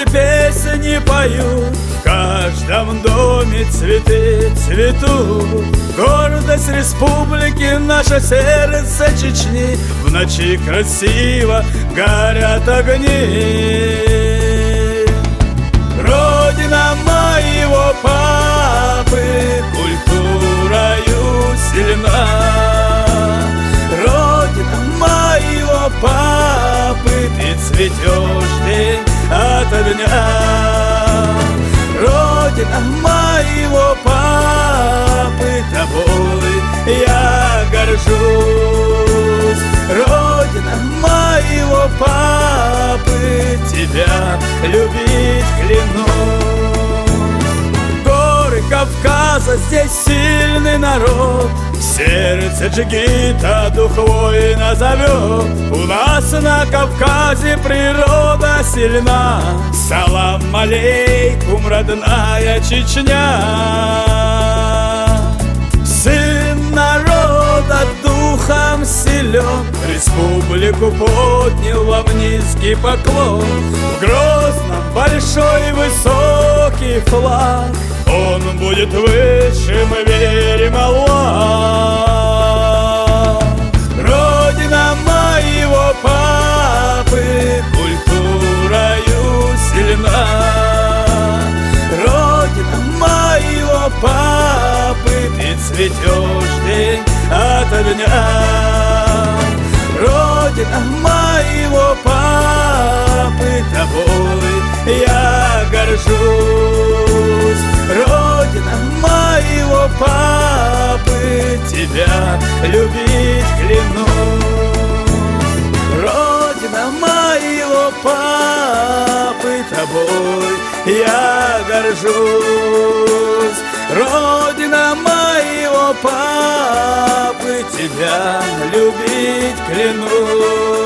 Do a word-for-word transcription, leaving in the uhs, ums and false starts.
люди песни поют, в каждом доме цветы цветут. Гордость республики, наше сердце Чечни, в ночи красиво горят огни. Родина моего папы культурою сильна. Родина моего папы, ты цветешь день ото дня. Родина моего папы, тобой я горжусь. Родина моего папы, тебя любить клянусь. Горы Кавказа, здесь сильный народ, сердце джигита дух воина зовет. У нас на Кавказе природа сильна. Салам алейкум, родная Чечня. Сын народа духом силен, республику поднял во низкий поклон. В Грозном большой высокий флаг, он будет выше, мы верим, Аллах. Родина моего папы культурою сильна. Родина моего папы, ты цветешь день ото дня. Родина моего папы, тобой я горжусь. Родина моего папы, тебя любить клянусь. Родина моего папы, тобой я горжусь. Родина моего папы, тебя любить клянусь.